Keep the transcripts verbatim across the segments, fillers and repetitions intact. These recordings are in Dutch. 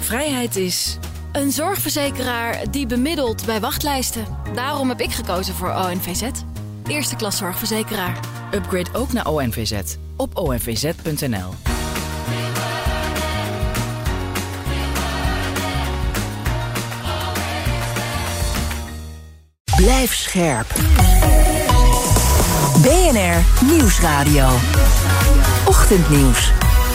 vrijheid is. Een zorgverzekeraar die bemiddelt bij wachtlijsten. Daarom heb ik gekozen voor O N V Z. Eerste klas zorgverzekeraar. Upgrade ook naar O N V Z op o n v z punt n l. Blijf scherp. B N R Nieuwsradio. Ochtendnieuws.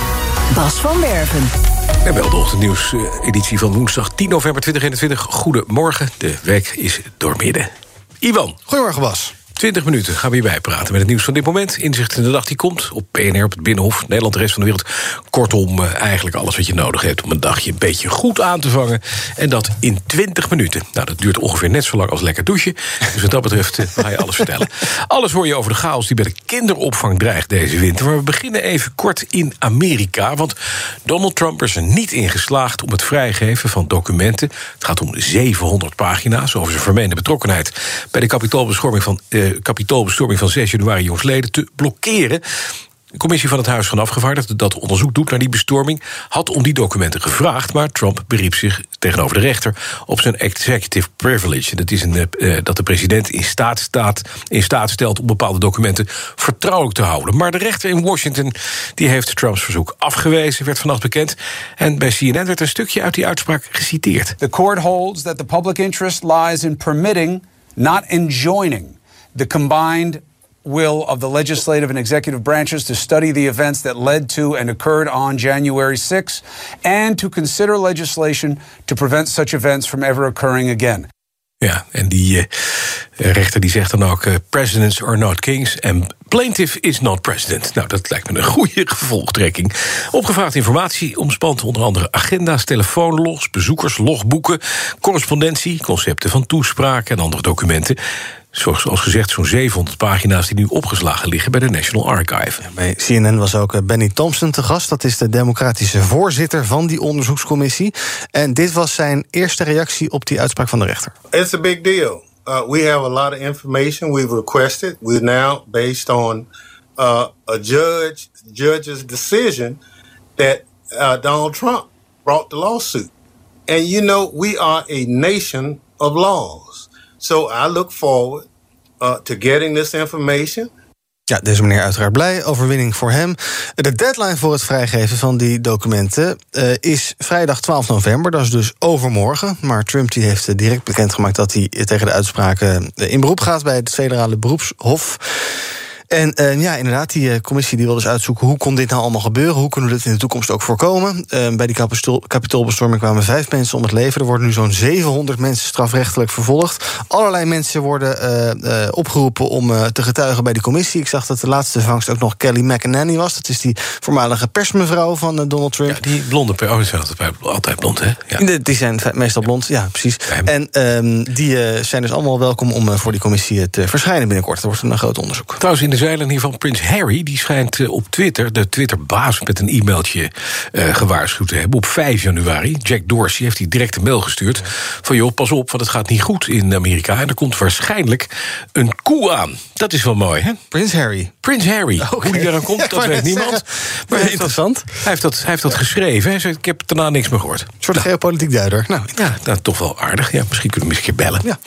Bas van Werven. En wel de ochtendnieuws-editie van woensdag tien november tweeduizend eenentwintig. Goedemorgen, de week is doormidden. Ivan. Goedemorgen, Bas. twintig minuten gaan we hierbij praten met het nieuws van dit moment. Inzicht in de dag die komt op B N R, op het Binnenhof, Nederland, de rest van de wereld. Kortom, uh, eigenlijk alles wat je nodig hebt om een dagje een beetje goed aan te vangen. En dat in twintig minuten. Nou, dat duurt ongeveer net zo lang als lekker douchen. Dus wat dat betreft uh, ga je alles vertellen. Alles hoor je over de chaos die bij de kinderopvang dreigt deze winter. Maar we beginnen even kort in Amerika. Want Donald Trump is er niet in geslaagd om het vrijgeven van documenten. Het gaat om zevenhonderd pagina's over zijn vermeende betrokkenheid bij de kapitoolbestorming van... Uh, kapitoolbestorming van zes januari jongsleden te blokkeren. De commissie van het Huis van Afgevaardigden dat onderzoek doet naar die bestorming had om die documenten gevraagd, maar Trump beriep zich tegenover de rechter op zijn executive privilege. Dat is een, uh, dat de president in staat, staat, in staat stelt om bepaalde documenten vertrouwelijk te houden. Maar de rechter in Washington die heeft Trumps verzoek afgewezen, werd vannacht bekend. En bij C N N werd een stukje uit die uitspraak geciteerd. The court holds that the public interest lies in permitting, not enjoining, the combined will of the legislative and executive branches to study the events that led to and occurred on January sixth and to consider legislation to prevent such events from ever occurring again. Ja, en die uh, rechter die zegt dan ook uh, presidents are not kings en plaintiff is not president. Nou, dat lijkt me een goede gevolgtrekking. Opgevraagd informatie omspant onder andere agenda's, telefoonlogs, bezoekerslogboeken, correspondentie, concepten van toespraken en andere documenten. Zoals gezegd, zo'n zevenhonderd pagina's die nu opgeslagen liggen bij de National Archive. Bij C N N was ook Benny Thompson te gast. Dat is de democratische voorzitter van die onderzoekscommissie. En dit was zijn eerste reactie op die uitspraak van de rechter. It's a big deal. Uh, we have a lot of information we've requested. We're now based on uh, a judge, judge's decision that uh, Donald Trump brought the lawsuit. And you know, we are a nation of laws. So I look forward uh, to getting this information. Ja, deze meneer uiteraard blij. Overwinning voor hem. De deadline voor het vrijgeven van die documenten uh, is vrijdag twaalf november. Dat is dus overmorgen. Maar Trump die heeft direct bekendgemaakt dat hij tegen de uitspraken in beroep gaat bij het federale beroepshof. En uh, ja, inderdaad, die uh, commissie die wil dus uitzoeken hoe kon dit nou allemaal gebeuren, hoe kunnen we dit in de toekomst ook voorkomen. Uh, bij die kapitool, kapitoolbestorming kwamen vijf mensen om het leven. Er worden nu zo'n zevenhonderd mensen strafrechtelijk vervolgd. Allerlei mensen worden uh, uh, opgeroepen om uh, te getuigen bij die commissie. Ik zag dat de laatste vangst ook nog Kelly McEnany was. Dat is die voormalige persmevrouw van uh, Donald Trump. Ja, die blonde per oh, die zijn altijd, altijd blond, hè? Ja. De, die zijn meestal blond, ja, precies. En um, die uh, zijn dus allemaal welkom om uh, voor die commissie te verschijnen binnenkort. Er wordt een groot onderzoek. Trouwens, in de zeilen hier van Prins Harry, die schijnt uh, op Twitter, de Twitter-baas met een e-mailtje uh, gewaarschuwd te hebben. Op vijf januari, Jack Dorsey, heeft hij direct een mail gestuurd van joh, pas op, want het gaat niet goed in Amerika. En er komt waarschijnlijk een coup aan. Dat is wel mooi, hè? Prins Harry. Prins Harry. Okay. Hoe die eraan komt, ja, dat weet niemand. Zeggen. Maar ja, hij interessant. Dat, hij heeft dat, hij heeft dat geschreven. Hè? Ik heb daarna niks meer gehoord. Een soort nou, geopolitiek duider. Nou, ja, nou, toch wel aardig. Ja, misschien kunnen we hem eens een keer bellen. Ja.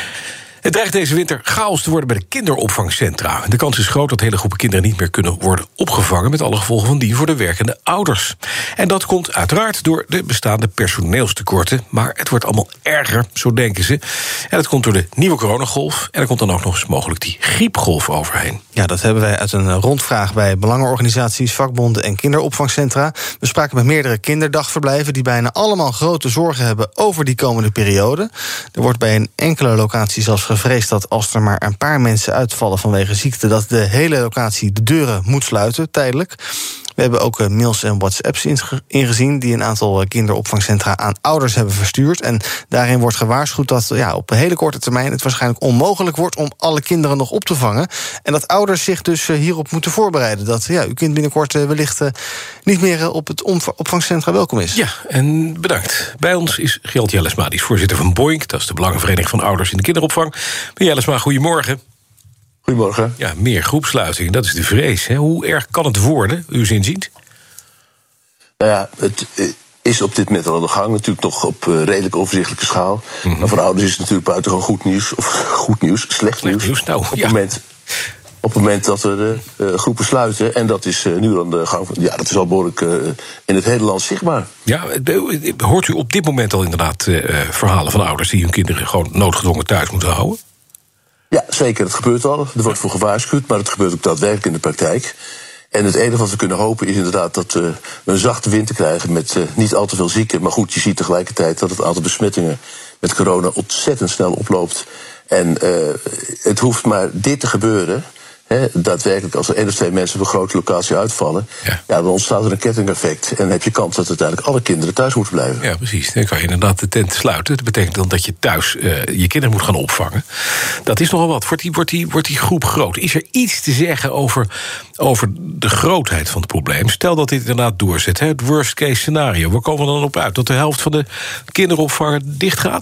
Het dreigt deze winter chaos te worden bij de kinderopvangcentra. De kans is groot dat hele groepen kinderen niet meer kunnen worden opgevangen, met alle gevolgen van die voor de werkende ouders. En dat komt uiteraard door de bestaande personeelstekorten. Maar het wordt allemaal erger, zo denken ze. En dat komt door de nieuwe coronagolf. En er komt dan ook nog eens mogelijk die griepgolf overheen. Ja, dat hebben wij uit een rondvraag bij belangenorganisaties, vakbonden en kinderopvangcentra. We spraken met meerdere kinderdagverblijven die bijna allemaal grote zorgen hebben over die komende periode. Er wordt bij een enkele locatie zelfs gevreesd dat als er maar een paar mensen uitvallen vanwege ziekte, dat de hele locatie de deuren moet sluiten, tijdelijk. We hebben ook uh, mails en WhatsApps ingezien die een aantal kinderopvangcentra aan ouders hebben verstuurd. En daarin wordt gewaarschuwd dat ja, op een hele korte termijn het waarschijnlijk onmogelijk wordt om alle kinderen nog op te vangen. En dat ouders zich dus uh, hierop moeten voorbereiden. Dat ja, uw kind binnenkort uh, wellicht uh, niet meer uh, op het opvangcentra welkom is. Ja, en bedankt. Bij ons is Gjeld Jellesma, die is voorzitter van Boink. Dat is de Belangenvereniging van Ouders in de Kinderopvang. Meneer Jellesma, goedemorgen. Goedemorgen. Ja, meer groepsluiting, dat is de vrees. Hè? Hoe erg kan het worden, uw inziens? Nou ja, het is op dit moment al aan de gang. Natuurlijk nog op uh, redelijk overzichtelijke schaal. Mm-hmm. Maar voor ouders is het natuurlijk buitengewoon goed nieuws. Of goed nieuws, slecht, slecht nieuws. nieuws nou, op, ja. het moment, op het moment dat we de uh, groepen sluiten. En dat is uh, nu aan de gang. Ja, dat is al behoorlijk uh, in het hele land zichtbaar. Ja, de, hoort u op dit moment al inderdaad uh, verhalen van ouders die hun kinderen gewoon noodgedwongen thuis moeten houden? Ja, zeker. Het gebeurt al. Er wordt voor gewaarschuwd, maar het gebeurt ook daadwerkelijk in de praktijk. En het enige wat we kunnen hopen is inderdaad dat uh, we een zachte winter krijgen met uh, niet al te veel zieken. Maar goed, je ziet tegelijkertijd dat het aantal besmettingen met corona ontzettend snel oploopt. En uh, het hoeft maar dit te gebeuren. He, daadwerkelijk, als er één of twee mensen op een grote locatie uitvallen, ja. Ja, dan ontstaat er een kettingeffect. En dan heb je kans dat uiteindelijk alle kinderen thuis moeten blijven. Ja, precies. Dan kan je inderdaad de tent sluiten. Dat betekent dan dat je thuis uh, je kinderen moet gaan opvangen. Dat is nogal wat. Wordt die, wordt, die, wordt die groep groot? Is er iets te zeggen over, over de grootheid van het probleem? Stel dat dit inderdaad doorzet. Hè, het worst case scenario. Waar komen we dan op uit? Dat de helft van de kinderopvang dicht gaat?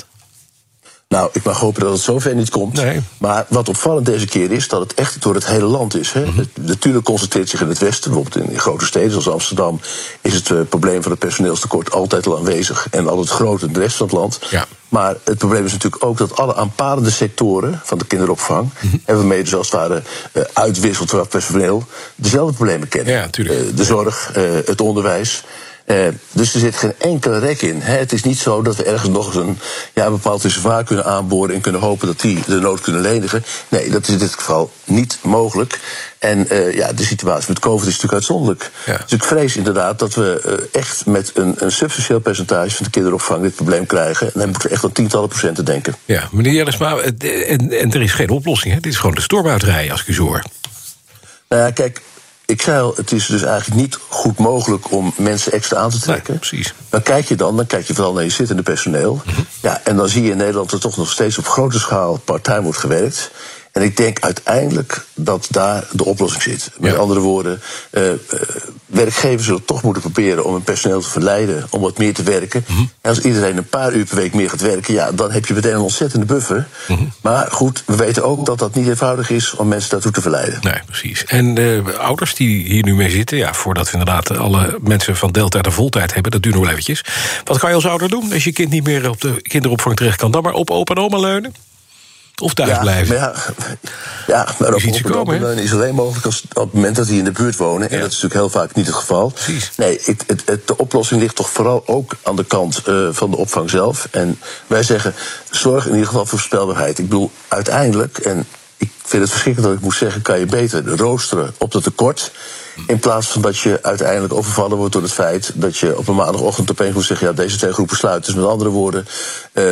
Nou, ik mag hopen dat het zover niet komt. Nee. Maar wat opvallend deze keer is, dat het echt door het hele land is. Hè. Mm-hmm. Het, natuurlijk concentreert zich in het westen. Bijvoorbeeld in, in grote steden zoals Amsterdam is het uh, probleem van het personeelstekort altijd al aanwezig. En altijd groter in de rest van het land. Ja. Maar het probleem is natuurlijk ook dat alle aanpalende sectoren van de kinderopvang, mm-hmm. en waarmee dus als het ware uh, uitwisselt van personeel, dezelfde problemen kennen. Ja, natuurlijk. Uh, de zorg, uh, het onderwijs. Uh, dus er zit geen enkele rek in. Hè. Het is niet zo dat we ergens nog eens een, ja, een bepaald reservoir kunnen aanboren en kunnen hopen dat die de nood kunnen lenigen. Nee, dat is in dit geval niet mogelijk. En uh, ja, de situatie met COVID is natuurlijk uitzonderlijk. Ja. Dus ik vrees inderdaad dat we uh, echt met een, een substantieel percentage van de kinderopvang dit probleem krijgen. En dan moeten we echt aan tientallen procenten denken. Ja, meneer Jellesma, en, en er is geen oplossing. Hè? Dit is gewoon de storm uitrijden, als ik u zo hoor. Nou ja, kijk. Ik zei al, het is dus eigenlijk niet goed mogelijk om mensen extra aan te trekken. Nee, precies. Dan kijk je dan, dan kijk je vooral naar je zittende personeel. Mm-hmm. Ja, en dan zie je in Nederland dat er toch nog steeds op grote schaal part-time wordt gewerkt. En ik denk uiteindelijk dat daar de oplossing zit. Met ja. andere woorden, uh, uh, werkgevers zullen toch moeten proberen om hun personeel te verleiden om wat meer te werken. Mm-hmm. En als iedereen een paar uur per week meer gaat werken, ja, dan heb je meteen een ontzettende buffer. Mm-hmm. Maar goed, we weten ook dat dat niet eenvoudig is om mensen daartoe te verleiden. Nee, precies. En uh, ouders die hier nu mee zitten, ja, voordat we inderdaad alle mensen van deeltijd en voltijd hebben, dat duurt nog wel eventjes. Wat kan je als ouder doen als je kind niet meer op de kinderopvang terecht kan? Dan maar op opa en oma leunen? Of thuis ja, blijven? Maar ja, ja, maar op open is alleen mogelijk als, op het moment dat die in de buurt wonen. En ja. dat is natuurlijk heel vaak niet het geval. Precies. Nee, het, het, het, de oplossing ligt toch vooral ook aan de kant uh, van de opvang zelf. En wij zeggen, zorg in ieder geval voor voorspelbaarheid. Ik bedoel, uiteindelijk, en ik vind het verschrikkelijk dat ik moet zeggen, kan je beter roosteren op dat tekort. In plaats van dat je uiteindelijk overvallen wordt door het feit dat je op een maandagochtend opeens moet zeggen, ja, deze twee groepen sluiten. Dus met andere woorden, uh,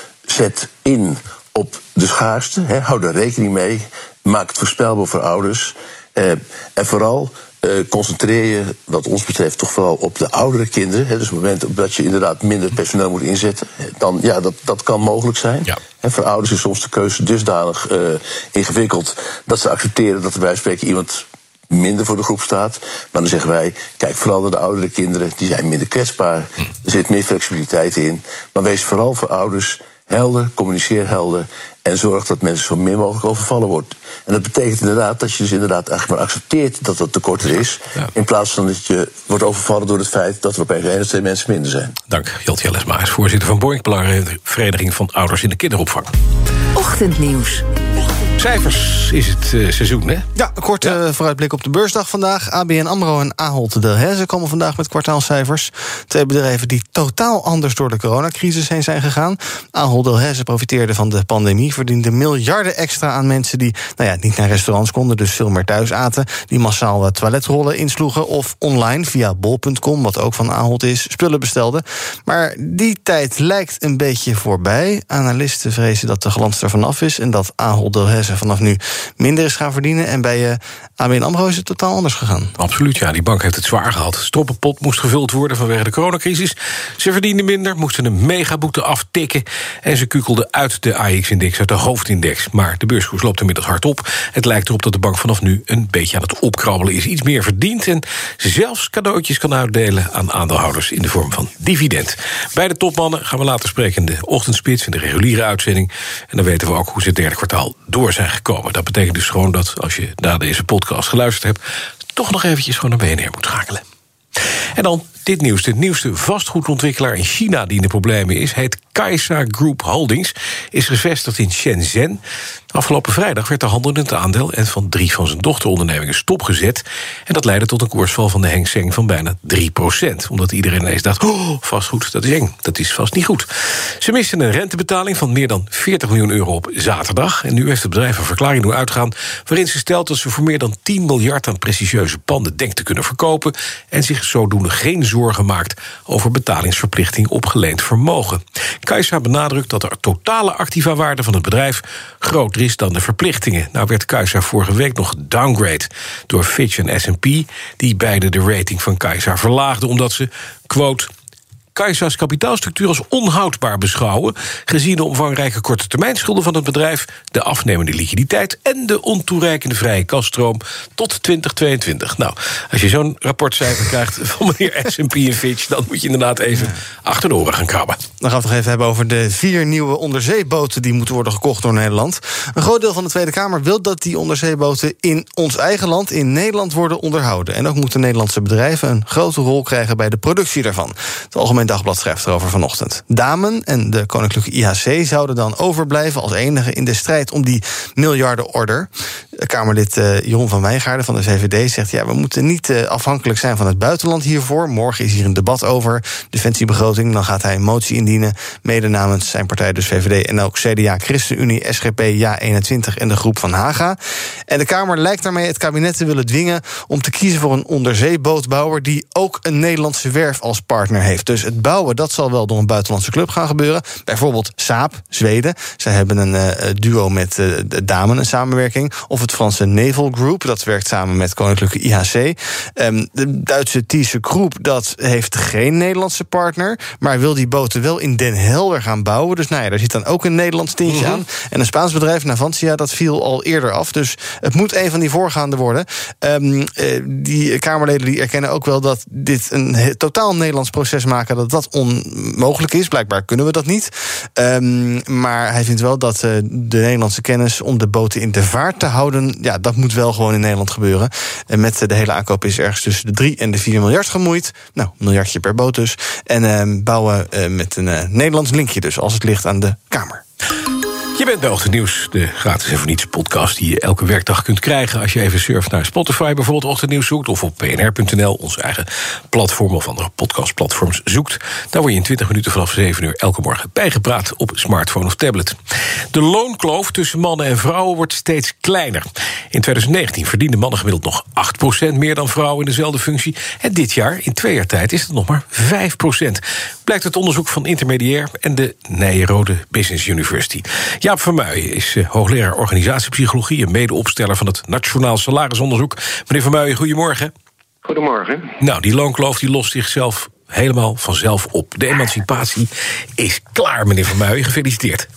zet in op de schaarste, he, hou daar rekening mee. Maak het voorspelbaar voor ouders. Eh, en vooral eh, concentreer je, wat ons betreft, toch vooral op de oudere kinderen. He, dus op het moment dat je inderdaad minder personeel moet inzetten, dan ja, dat, dat kan mogelijk zijn. Ja. En voor ouders is soms de keuze dusdanig uh, ingewikkeld dat ze accepteren dat er bij spreken iemand minder voor de groep staat. Maar dan zeggen wij, kijk vooral naar de oudere kinderen, die zijn minder kwetsbaar. Er zit meer flexibiliteit in. Maar wees vooral voor ouders helder, communiceer helder en zorg dat mensen zo min mogelijk overvallen wordt. En dat betekent inderdaad dat je dus inderdaad eigenlijk maar accepteert dat dat tekort er is, ja. in plaats van dat je wordt overvallen door het feit dat er opeens één of twee mensen minder zijn. Dank. Jelte Jellesma is voorzitter van Boink, Belangenvereniging van Ouders in de Kinderopvang. Ochtendnieuws. Cijfers is het uh, seizoen, hè? Ja, een korte ja. vooruitblik op de beursdag vandaag. A B N AMRO en Ahold Delhaize komen vandaag met kwartaalcijfers. Twee bedrijven die totaal anders door de coronacrisis heen zijn gegaan. Ahold Delhaize profiteerde van de pandemie, verdiende miljarden extra aan mensen die nou ja, niet naar restaurants konden, dus veel meer thuis aten, die massaal toiletrollen insloegen of online via bol punt com, wat ook van Ahold is, spullen bestelden. Maar die tijd lijkt een beetje voorbij. Analisten vrezen dat de glans er vanaf is en dat Ahold Delhaize vanaf nu minder is gaan verdienen. En bij uh, A B N AMRO is het totaal anders gegaan. Absoluut, ja. Die bank heeft het zwaar gehad. De stroppenpot moest gevuld worden vanwege de coronacrisis. Ze verdienden minder, moesten een megaboete aftikken en ze kukelden uit de A X index, uit de hoofdindex. Maar de beurskoers loopt inmiddels hard op. Het lijkt erop dat de bank vanaf nu een beetje aan het opkrabbelen is. Iets meer verdient en zelfs cadeautjes kan uitdelen aan aandeelhouders in de vorm van dividend. Bij de topmannen gaan we later spreken in de ochtendspits, in de reguliere uitzending. En dan weten we ook hoe ze het derde kwartaal door zijn gekomen. Dat betekent dus gewoon dat als je naar deze podcast geluisterd hebt, toch nog eventjes gewoon naar B N R moet schakelen. En dan dit nieuws. De nieuwste vastgoedontwikkelaar in China die in de problemen is, heet Kaisa Group Holdings, is gevestigd in Shenzhen. Afgelopen vrijdag werd de handel in het aandeel en van drie van zijn dochterondernemingen stopgezet. En dat leidde tot een koersval van de Hang Seng van bijna drie procent. Omdat iedereen ineens dacht, oh, vastgoed, dat is eng. Dat is vast niet goed. Ze misten een rentebetaling van meer dan veertig miljoen euro op zaterdag. En nu heeft het bedrijf een verklaring doen uitgaan waarin ze stelt dat ze voor meer dan tien miljard aan prestigieuze panden denkt te kunnen verkopen en zich zodoende geen zorgen maakt over betalingsverplichting op geleend vermogen. Kaisa benadrukt dat de totale activa-waarde van het bedrijf groter is dan de verplichtingen. Nou werd Kaisa vorige week nog gedowngrade door Fitch en S en P, die beide de rating van Kaisa verlaagden omdat ze, quote, Kaisa's kapitaalstructuur als onhoudbaar beschouwen, gezien de omvangrijke korte termijnschulden van het bedrijf, de afnemende liquiditeit en de ontoereikende vrije kasstroom tot twintig tweeëntwintig. Nou, als je zo'n rapportcijfer krijgt van meneer S en P en Fitch, dan moet je inderdaad even achter de oren gaan krabben. Dan gaan we het nog even hebben over de vier nieuwe onderzeeboten die moeten worden gekocht door Nederland. Een groot deel van de Tweede Kamer wil dat die onderzeeboten in ons eigen land, in Nederland, worden onderhouden. En ook moeten Nederlandse bedrijven een grote rol krijgen bij de productie daarvan. Het Algemeen Dagblad schrijft erover vanochtend. Damen en de Koninklijke I H C zouden dan overblijven als enige in de strijd om die miljardenorder. Kamerlid uh, Jeroen van Wijngaarden van de V V D zegt, ja, we moeten niet uh, afhankelijk zijn van het buitenland hiervoor. Morgen is hier een debat over defensiebegroting. Dan gaat hij een motie indienen, mede namens zijn partij, dus V V D en ook C D A, ChristenUnie, S G P, Ja eenentwintig en de groep van Haga. En de Kamer lijkt daarmee het kabinet te willen dwingen om te kiezen voor een onderzeebootbouwer die ook een Nederlandse werf als partner heeft. Dus het bouwen, dat zal wel door een buitenlandse club gaan gebeuren. Bijvoorbeeld Saab, Zweden. Zij hebben een uh, duo met uh, de Damen, een samenwerking. Of het Franse Naval Group, dat werkt samen met Koninklijke I H C. Um, de Duitse ThyssenKrupp, dat heeft geen Nederlandse partner, maar wil die boten wel in Den Helder gaan bouwen. Dus nou ja, daar zit dan ook een Nederlands tintje mm-hmm. aan. En een Spaans bedrijf, Navantia, dat viel al eerder af. Dus het moet een van die voorgaande worden. Um, uh, die Kamerleden die erkennen ook wel dat dit een he- totaal Nederlands proces maken, dat dat onmogelijk is. Blijkbaar kunnen we dat niet. Um, maar hij vindt wel dat uh, de Nederlandse kennis om de boten in de vaart te houden, ja, dat moet wel gewoon in Nederland gebeuren. En met uh, de hele aankoop is ergens tussen de drie en de vier miljard gemoeid. Nou, een miljardje per boot dus. En uh, bouwen uh, met een uh, Nederlands linkje dus, als het ligt aan de Kamer. Je bent bij Ochtend Nieuws, de gratis en voor niets podcast die je elke werkdag kunt krijgen als je even surft naar Spotify, bijvoorbeeld Ochtend Nieuws zoekt, of op p n r punt n l, ons eigen platform of andere podcastplatforms zoekt. Daar word je in twintig minuten vanaf zeven uur elke morgen bijgepraat op smartphone of tablet. De loonkloof tussen mannen en vrouwen wordt steeds kleiner. In twintig negentien verdienden mannen gemiddeld nog acht procent meer dan vrouwen in dezelfde functie. En dit jaar, in twee jaar tijd, is het nog maar vijf procent. Blijkt uit onderzoek van Intermediair en de Nijrode Business University. Jaap van Muijen is uh, hoogleraar organisatiepsychologie en medeopsteller van het Nationaal Salarisonderzoek. Meneer van Muijen, goedemorgen. Goedemorgen. Nou, die loonkloof die lost zichzelf helemaal vanzelf op. De emancipatie is klaar, meneer van Muijen. Gefeliciteerd.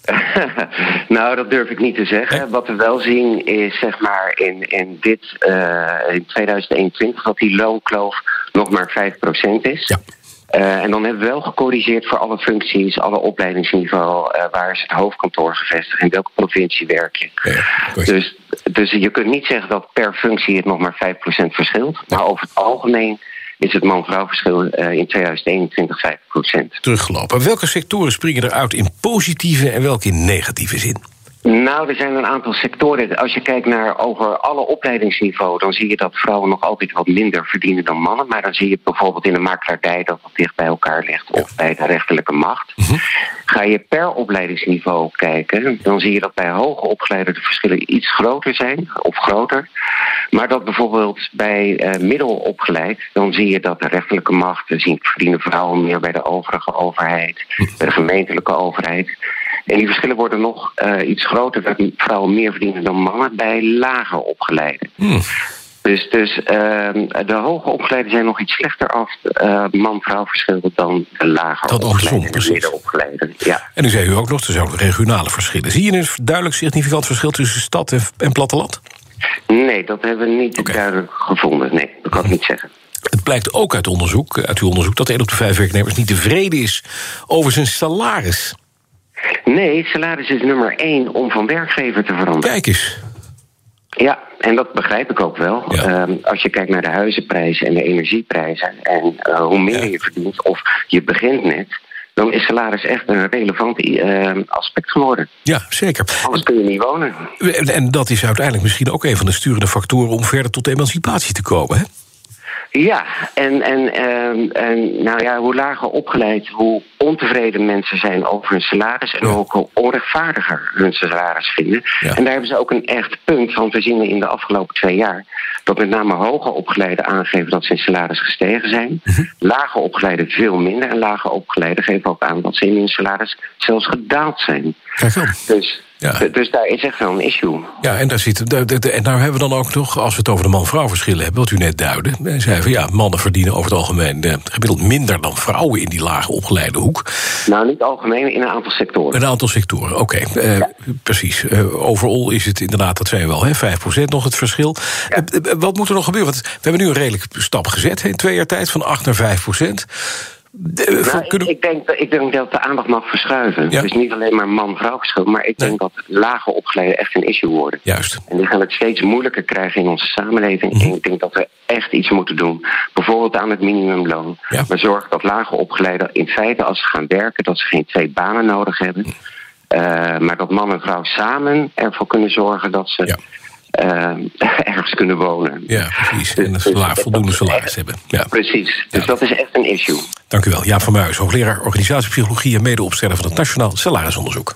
Nou, dat durf ik niet te zeggen. Hè? Wat we wel zien is, zeg maar, in, in dit, uh, in twintig eenentwintig, dat die loonkloof nog maar vijf procent is. Ja. Uh, en dan hebben we wel gecorrigeerd voor alle functies, alle opleidingsniveau, uh, waar is het hoofdkantoor gevestigd, in welke provincie werk je. Ja, dus, dus je kunt niet zeggen dat per functie het nog maar vijf procent verschilt. Maar over het algemeen is het man-vrouw verschil uh, in twintig eenentwintig vijf procent. Teruggelopen. Welke sectoren springen eruit in positieve en welke in negatieve zin? Nou, er zijn een aantal sectoren. Als je kijkt naar over alle opleidingsniveau, dan zie je dat vrouwen nog altijd wat minder verdienen dan mannen. Maar dan zie je bijvoorbeeld in de makelaardij dat het dicht bij elkaar ligt, of bij de rechterlijke macht. Mm-hmm. Ga je per opleidingsniveau kijken, dan zie je dat bij hoge opgeleiden de verschillen iets groter zijn, of groter. Maar dat bijvoorbeeld bij uh, middelopgeleid, dan zie je dat de rechterlijke macht, zien, verdienen vrouwen meer bij de overige overheid, bij de gemeentelijke overheid. En die verschillen worden nog uh, iets groter, dat vrouwen meer verdienen dan mannen bij lager opgeleiden. Hmm. Dus, dus uh, de hoge opgeleiden zijn nog iets slechter af, uh, man-vrouw verschillen dan de lager dat opgeleiden en de middenopgeleiden. Ja. En nu zei u ook nog, er zijn ook regionale verschillen. Zie je een duidelijk significant verschil tussen stad en, en platteland? Nee, dat hebben we niet okay. duidelijk gevonden. Nee, dat kan ik niet zeggen. Het blijkt ook uit onderzoek, uit uw onderzoek, dat één op de vijf werknemers niet tevreden is over zijn salaris. Nee, salaris is nummer één om van werkgever te veranderen. Kijk eens. Ja, en dat begrijp ik ook wel. Ja. Um, als je kijkt naar de huizenprijzen en de energieprijzen en uh, hoe minder ja. je verdient of je begint net, dan is salaris echt een relevant uh, aspect geworden. Ja, zeker. Anders kun je niet wonen. En, en dat is uiteindelijk misschien ook een van de sturende factoren om verder tot emancipatie te komen, hè? Ja, en, en, en, en nou ja, hoe lager opgeleid, hoe ontevreden mensen zijn over hun salaris en ja. hoe onrechtvaardiger hun salaris vinden. Ja. En daar hebben ze ook een echt punt, want we zien in de afgelopen twee jaar dat met name hoger opgeleiden aangeven dat ze in salaris gestegen zijn. Mm-hmm. Lager opgeleiden veel minder en lager opgeleiden geven ook aan dat ze in hun salaris zelfs gedaald zijn. Kijk op. Dus Ja. Dus daar is echt wel een issue. Ja, en daar zit. En nou hebben we dan ook nog, als we het over de man-vrouw verschillen hebben, wat u net duidde. Wij zeiden van ja, mannen verdienen over het algemeen eh, gemiddeld minder dan vrouwen in die laag opgeleide hoek. Nou, niet algemeen, in een aantal sectoren. Een aantal sectoren, oké. Okay. Uh, ja. Precies. Uh, overal is het inderdaad, dat zijn we wel, hè, vijf procent nog het verschil. Ja. Uh, wat moet er nog gebeuren? Want we hebben nu een redelijk stap gezet in twee jaar tijd, van acht naar vijf procent. De, nou, ik, kunnen... ik, denk, ik denk dat de aandacht mag verschuiven. Ja. Dus niet alleen maar man-vrouw verschil, maar ik nee. denk dat lage opgeleiden echt een issue worden. Juist. En die gaan het steeds moeilijker krijgen in onze samenleving. Mm-hmm. En ik denk dat we echt iets moeten doen. Bijvoorbeeld aan het minimumloon. Ja. Maar zorg dat lage opgeleiden in feite, als ze gaan werken, dat ze geen twee banen nodig hebben. Mm. Uh, maar dat man en vrouw samen ervoor kunnen zorgen dat ze... Ja. Uh, ergens kunnen wonen. Ja, precies. En een salaris, voldoende salaris echt, hebben. Ja. Precies. Dus ja. dat is echt een issue. Dank u wel. Jaap van Muis, hoogleraar organisatiepsychologie en medeopsteller van het Nationaal Salarisonderzoek.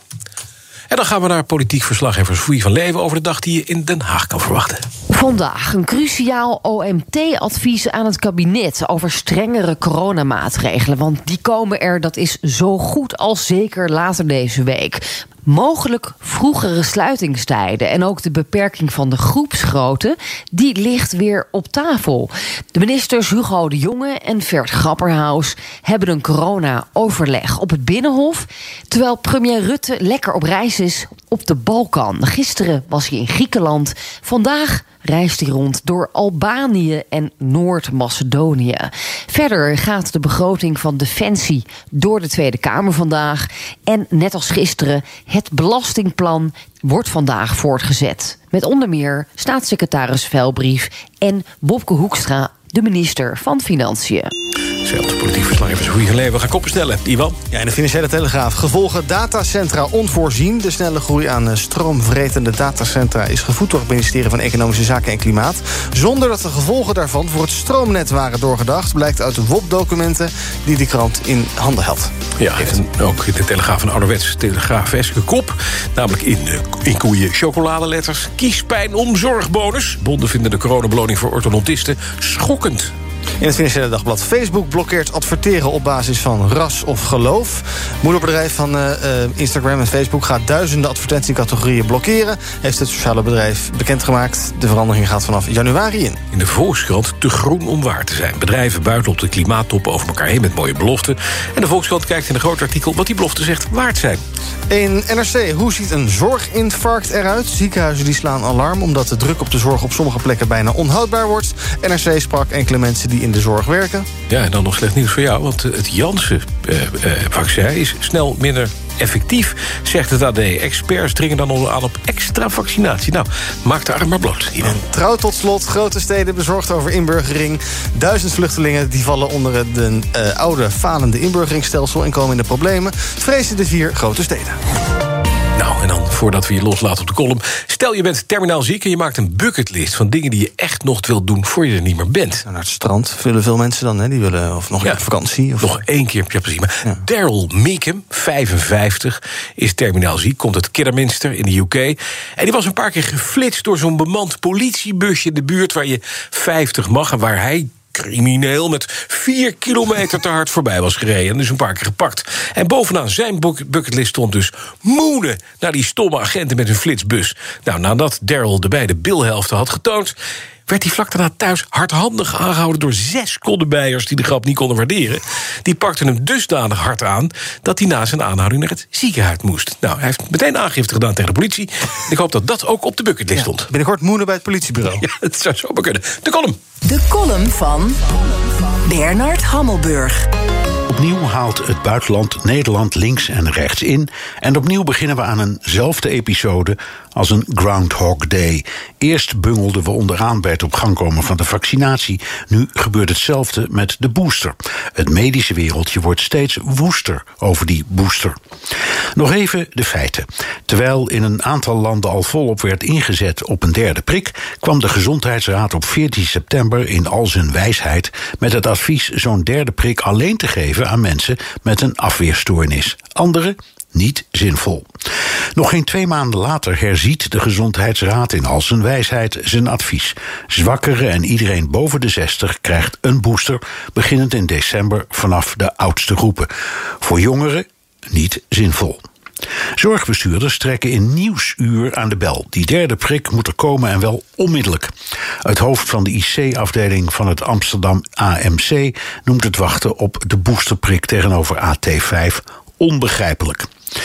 En dan gaan we naar politiek verslaggever Foei van Leeuwen over de dag die je in Den Haag kan verwachten. Vandaag een cruciaal O M T-advies aan het kabinet over strengere coronamaatregelen. Want die komen er, dat is zo goed als zeker later deze week. Mogelijk vroegere sluitingstijden en ook de beperking van de groepsgrootte, die ligt weer op tafel. De ministers Hugo de Jonge en Vert Grapperhaus hebben een corona-overleg op het Binnenhof, terwijl premier Rutte lekker op reis is op de Balkan. Gisteren was hij in Griekenland, vandaag reist hij rond door Albanië en Noord-Macedonië. Verder gaat de begroting van Defensie door de Tweede Kamer vandaag. En net als gisteren, het belastingplan wordt vandaag voortgezet. Met onder meer staatssecretaris Velbrief en Bobke Hoekstra, de minister van Financiën. Zelfde politiek verslaggever Foei van Leeuwen. We gaan koppen stellen. Ivan? Ja, in de Financiële Telegraaf. Gevolgen datacentra onvoorzien. De snelle groei aan stroomvretende datacentra is gevoed door het ministerie van Economische Zaken en Klimaat. Zonder dat de gevolgen daarvan voor het stroomnet waren doorgedacht, blijkt uit de W O P-documenten die de krant in handen had. Ja, en ook in de Telegraaf een ouderwets telegrafeske kop. Namelijk in, in koeien chocoladeletters. Kiespijn om zorgbonus. Bonden vinden de coronabeloning voor orthodontisten schokkend. In het Financiële Dagblad: Facebook blokkeert adverteren op basis van ras of geloof. Moederbedrijf van uh, Instagram en Facebook gaat duizenden advertentiecategorieën blokkeren, heeft het sociale bedrijf bekendgemaakt. De verandering gaat vanaf januari in. In de Volkskrant te groen om waar te zijn. Bedrijven buiten op de klimaattop over elkaar heen met mooie beloften. En de Volkskrant kijkt in een groot artikel wat die beloften zegt waard zijn. In N R C: hoe ziet een zorginfarct eruit? Ziekenhuizen die slaan alarm omdat de druk op de zorg op sommige plekken bijna onhoudbaar wordt. N R C sprak enkele mensen die in de zorg werken. Ja, en dan nog slecht nieuws voor jou, want het Janssen-vaccin uh, uh, is snel minder effectief, zegt het A D. Experts dringen dan aan op extra vaccinatie. Nou, maak de arm maar bloot. En Trouw tot slot: grote steden bezorgd over inburgering. Duizend vluchtelingen die vallen onder de uh, oude falende inburgeringsstelsel en komen in de problemen. Vrezen de vier grote steden. Nou, en dan voordat we je loslaten op de column. Stel je bent terminaal ziek en je maakt een bucketlist van dingen die je echt nog wilt doen voor je er niet meer bent. Nou, naar het strand willen veel mensen dan, hè? Die willen of nog ja, op vakantie. Of... Nog één keer, ja precies. Maar ja. Daryl Meekham, vijfenvijftig, is terminaal ziek, komt uit Kidderminster in de U K. En die was een paar keer geflitst door zo'n bemand politiebusje in de buurt waar je vijftig mag en waar hij crimineel met vier kilometer te hard voorbij was gereden. Dus een paar keer gepakt. En bovenaan zijn bucketlist stond dus moenen naar die stomme agenten met hun flitsbus. Nou, nadat Daryl de beide bilhelften had getoond, werd hij vlak daarna thuis hardhandig aangehouden door zes koddebijers die de grap niet konden waarderen. Die pakten hem dusdanig hard aan dat hij na zijn aanhouding naar het ziekenhuis moest. Nou, hij heeft meteen aangifte gedaan tegen de politie. Ik hoop dat dat ook op de bucketlist ja, stond. Binnenkort moenen bij het politiebureau. Ja, het zou zomaar kunnen. De column. De column van Bernard Hammelburg. Op Opnieuw haalt het buitenland Nederland links en rechts in. En opnieuw beginnen we aan eenzelfde episode als een Groundhog Day. Eerst bungelden we onderaan bij het op gang komen van de vaccinatie. Nu gebeurt hetzelfde met de booster. Het medische wereldje wordt steeds woester over die booster. Nog even de feiten. Terwijl in een aantal landen al volop werd ingezet op een derde prik, kwam de Gezondheidsraad op veertien september in al zijn wijsheid met het advies zo'n derde prik alleen te geven aan mensen met een afweerstoornis. Anderen niet zinvol. Nog geen twee maanden later herziet de Gezondheidsraad in al zijn wijsheid zijn advies. Zwakkeren en iedereen boven de zestig krijgt een booster, beginnend in december vanaf de oudste groepen. Voor jongeren niet zinvol. Zorgbestuurders trekken in Nieuwsuur aan de bel. Die derde prik moet er komen en wel onmiddellijk. Het hoofd van de I C-afdeling van het Amsterdam A M C noemt het wachten op de boosterprik tegenover A T vijf onbegrijpelijk.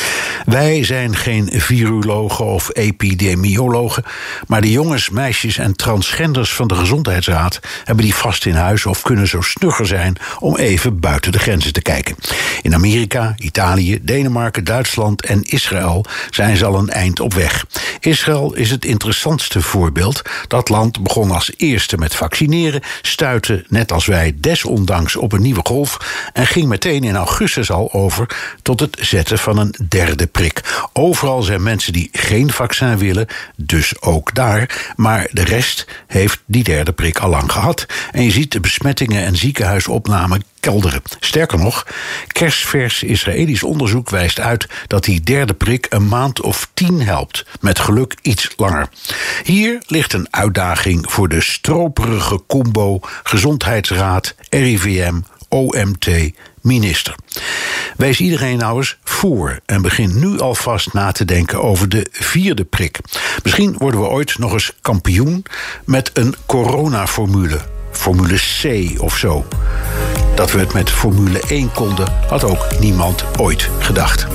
Wij zijn geen virologen of epidemiologen, maar de jongens, meisjes en transgenders van de Gezondheidsraad hebben die vast in huis of kunnen zo snugger zijn om even buiten de grenzen te kijken. In Amerika, Italië, Denemarken, Duitsland en Israël zijn ze al een eind op weg. Israël is het interessantste voorbeeld. Dat land begon als eerste met vaccineren, stuitte net als wij desondanks op een nieuwe golf en ging meteen in augustus al over tot het zetten van een derde prik. Overal zijn mensen die geen vaccin willen, dus ook daar. Maar de rest heeft die derde prik al lang gehad. En je ziet de besmettingen en ziekenhuisopnamen kelderen. Sterker nog, kerstvers Israëlisch onderzoek wijst uit dat die derde prik een maand of tien helpt. Met geluk iets langer. Hier ligt een uitdaging voor de stroperige combo Gezondheidsraad, R I V M, O M T, minister. Wees iedereen nou eens voor en begin nu alvast na te denken over de vierde prik. Misschien worden we ooit nog eens kampioen met een coronaformule. Formule C of zo. Dat we het met Formule één konden, had ook niemand ooit gedacht.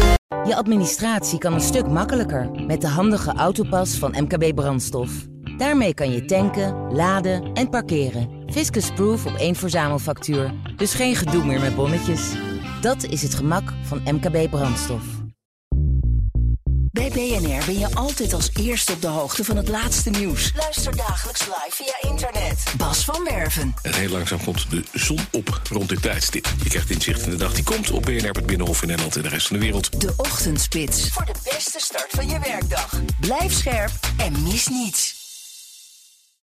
Je administratie kan een stuk makkelijker met de handige Autopas van M K B Brandstof. Daarmee kan je tanken, laden en parkeren. Fiscus-proof op één verzamelfactuur. Dus geen gedoe meer met bonnetjes. Dat is het gemak van M K B Brandstof. Bij B N R ben je altijd als eerste op de hoogte van het laatste nieuws. Luister dagelijks live via internet. Bas van Werven. En heel langzaam komt de zon op rond dit tijdstip. Je krijgt inzicht in de dag die komt op B N R, het Binnenhof in Nederland en de rest van de wereld. De Ochtendspits. Voor de beste start van je werkdag. Blijf scherp en mis niets.